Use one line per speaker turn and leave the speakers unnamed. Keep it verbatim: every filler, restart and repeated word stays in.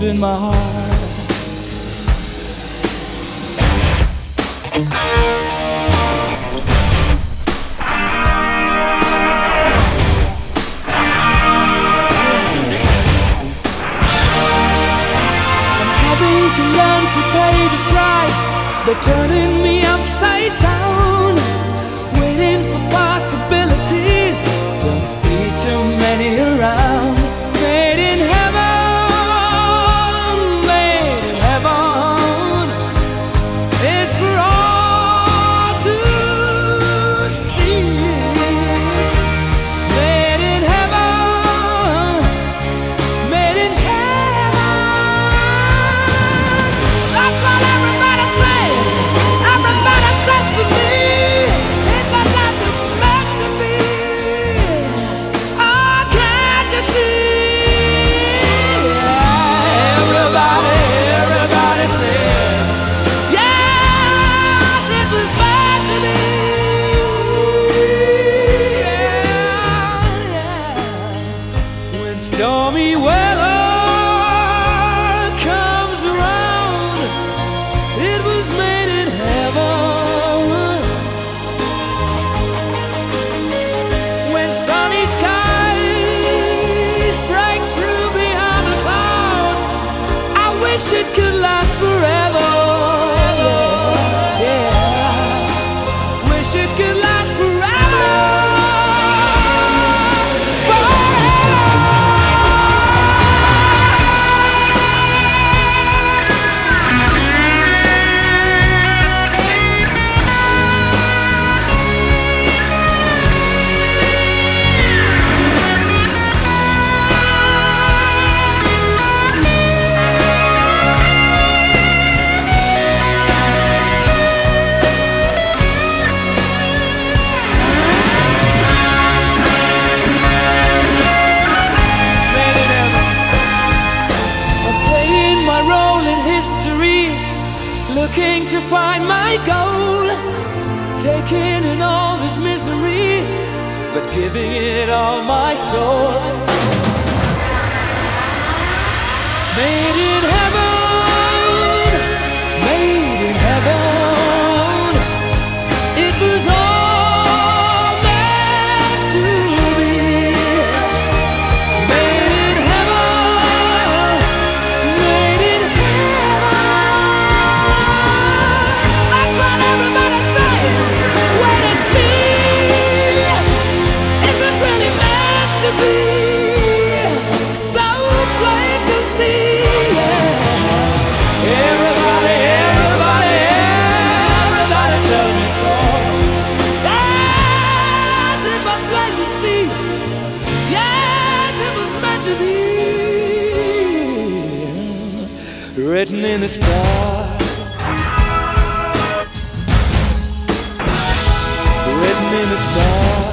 in my heart. I'm having to learn to pay the price. They're turning me upside down, waiting for possibilities. Don't see too many around. Made in heaven, made in heaven. It's for all to see. Made in heaven, made in heaven. That's what everybody says. Everybody says to me, it was not meant to be. Oh, can't you see? Everybody, everybody says, yes, it was meant to be. Yeah, yeah. When stormy weather comes around, it was made in heaven. When sunny skies break through behind the clouds, I wish it could last forever. Yeah, wish it could last forever. Forever. Made in heaven. I'm playing my role in history, looking to find my goal, taking in all this misery, but giving it all my soul. Made in heaven, made in heaven. It was all meant to be. Made in heaven, made in heaven. That's what everybody says. Wait and see. It was really meant to be. So plain to see. Yeah. Everybody, everybody, everybody tells me so. Yes, it was plain to see. Yes, it was meant to be. Written in the stars. Written in the stars.